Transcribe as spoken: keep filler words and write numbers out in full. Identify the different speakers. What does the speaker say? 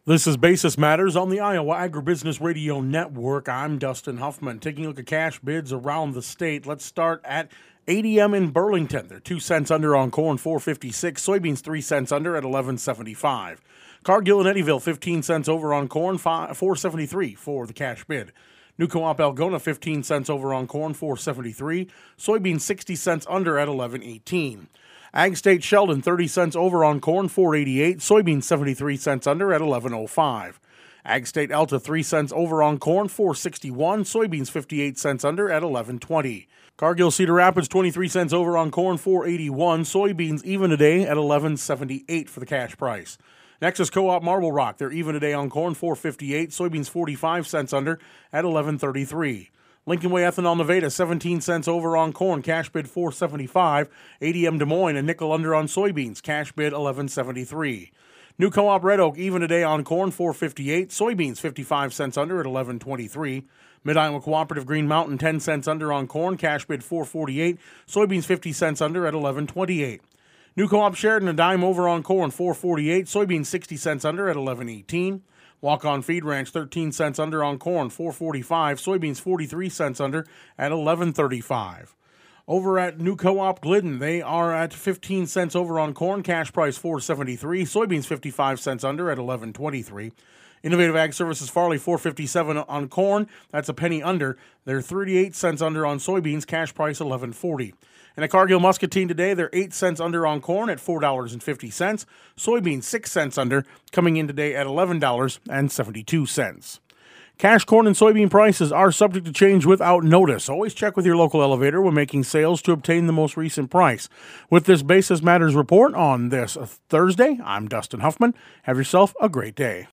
Speaker 1: This is Basis Matters on the Iowa Agribusiness Radio Network. I'm Dustin Huffman. Taking a look at cash bids around the state. Let's start at A D M in Burlington. They're two cents under on corn, four fifty-six. Soybeans three cents under at eleven seventy-five. Cargill and Eddyville, fifteen cents over on corn, four seventy-three for the cash bid. New Co-op Algona, fifteen cents over on corn, four seventy-three. Soybeans sixty cents under at eleven eighteen. Ag State Sheldon, thirty cents over on corn, four eighty-eight. Soybeans seventy-three cents under at eleven oh five. Ag State Alta, three cents over on corn, four sixty-one. Soybeans fifty-eight cents under at eleven twenty. Cargill Cedar Rapids, twenty-three cents over on corn, four eighty-one. Soybeans even today at eleven seventy-eight for the cash price. Nexus Co-op Marble Rock, they're even today on corn, four fifty-eight. Soybeans forty-five cents under at eleven thirty-three. Lincoln Way Ethanol Nevada, seventeen cents over on corn, cash bid four seventy-five. A D M Des Moines, a nickel under on soybeans, cash bid eleven seventy-three. New Co-op Red Oak, even today on corn, four fifty-eight. Soybeans fifty-five cents under at eleven twenty-three. Mid-Iowa Cooperative Green Mountain, ten cents under on corn, cash bid four forty-eight. Soybeans fifty cents under at eleven twenty-eight. New Co-op Sheridan, a dime over on corn, four forty-eight. Soybeans sixty cents under at eleven eighteen. Walk-On Feed Ranch, thirteen cents under on corn, four forty-five. Soybeans forty-three cents under at eleven thirty-five. Over at New Co-op Glidden, they are at fifteen cents over on corn, cash price four seventy-three. Soybeans fifty-five cents under at eleven twenty-three. Innovative Ag Services Farley, four fifty-seven on corn, that's a penny under. They're thirty-eight cents under on soybeans, cash price eleven forty. And at Cargill Muscatine today, they're eight cents under on corn at four dollars and fifty cents. Soybeans six cents under, coming in today at eleven dollars and seventy-two cents. Cash corn and soybean prices are subject to change without notice. Always check with your local elevator when making sales to obtain the most recent price. With this Basis Matters report on this Thursday, I'm Dustin Huffman. Have yourself a great day.